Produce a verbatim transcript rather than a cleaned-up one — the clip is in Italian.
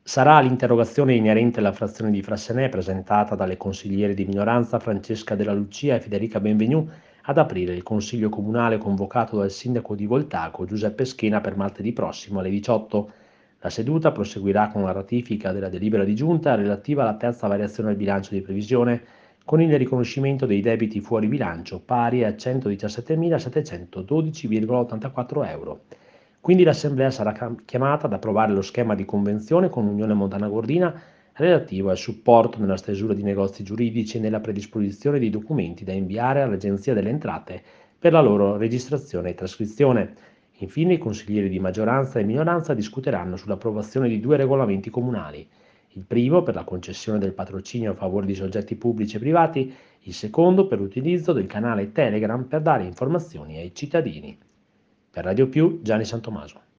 Sarà l'interrogazione inerente alla frazione di Frassenè, presentata dalle consigliere di minoranza Francesca Della Lucia e Federica Benvenu, ad aprire il consiglio comunale convocato dal sindaco di Voltaco Giuseppe Schena per martedì prossimo alle diciotto. La seduta proseguirà con la ratifica della delibera di giunta relativa alla terza variazione al bilancio di previsione, con il riconoscimento dei debiti fuori bilancio pari a centodiciassettemilasettecentododici virgola ottantaquattro euro. Quindi l'Assemblea sarà chiamata ad approvare lo schema di convenzione con l'Unione Montana Gordina relativo al supporto nella stesura di negozi giuridici e nella predisposizione dei documenti da inviare all'Agenzia delle Entrate per la loro registrazione e trascrizione. Infine, i consiglieri di maggioranza e minoranza discuteranno sull'approvazione di due regolamenti comunali. Il primo per la concessione del patrocinio a favore di soggetti pubblici e privati, il secondo per l'utilizzo del canale Telegram per dare informazioni ai cittadini. Per Radio Più, Gianni Santomaso.